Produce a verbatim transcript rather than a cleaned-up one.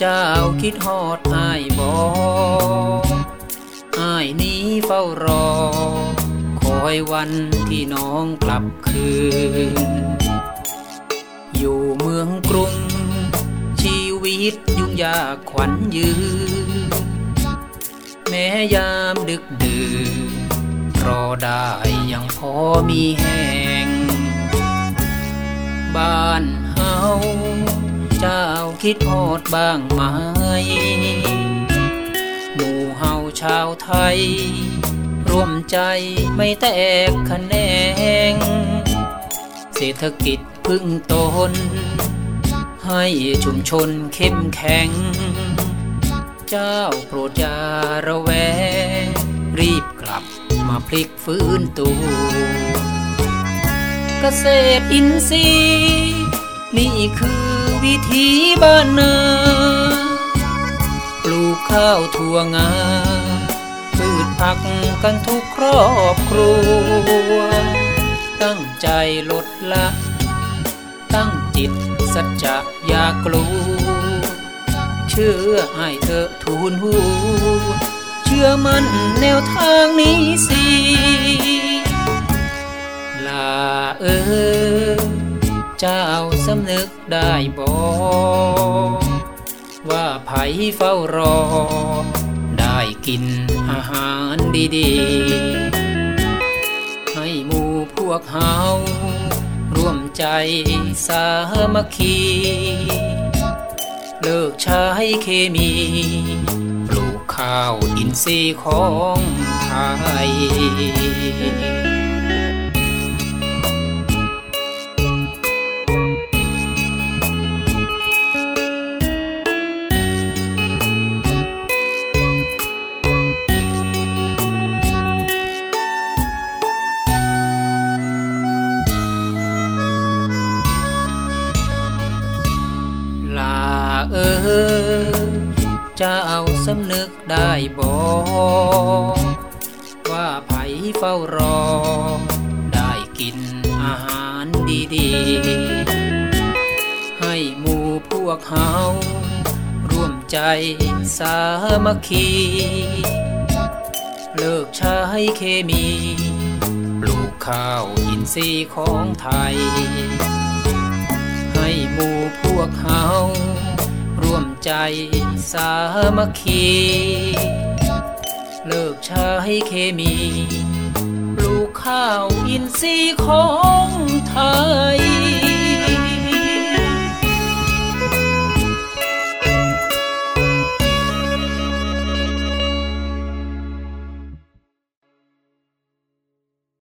จ้าคิดฮอดอ้ายบ่อ้ายนี้เฝ้ารอคอยวันที่น้องกลับคืนอยู่เมืองกรุงชีวิตยุ่งยากขวัญยืนแม้ยามดึกดื่นรอได้ยังพอมีแห้งบ้านเฮาเจ้าคิดฮอดบ้างไหมหมู่เฮาชาวไทยร่วมใจไม่แตกแขนงเศรษฐกิจพึ่งตนให้ชุมชนเข้มแข็งเจ้าโปรดอย่าระแวงรีบกลับมาพลิกฟื้นตัวเกษตรอินทรีย์นี่คือวิถีบ้านนาปลูกข้าวถั่วงาพืชผักกันทุกครอบครัวตั้งใจลดละตั้งจิตสัจจะอย่ากลัวเชื่อให้เธอทูลหูเชื่อมั่นแนวทางนี้สิลาเออเจ้าสำนึกได้บ่ว่าไผเฝ้ารอได้กินอาหารดีๆให้หมู่พวกเฮาร่วมใจสามัคคีเลิกใช้เคมีปลูกข้าวอินทรีย์ของไทยเออเจ้าสำนึกได้บ่ว่าไผเฝ้ารอได้กินอาหารดีๆให้หมู่พวกเฮาร่วมใจสามัคคีเลิกใช้เคมีปลูกข้าวอินทรีย์ของไทยให้หมู่พวกเฮาร่วมใจสามัคคีเลิกใช้เคมีปลูกข้าวอินทรีย์ของไทย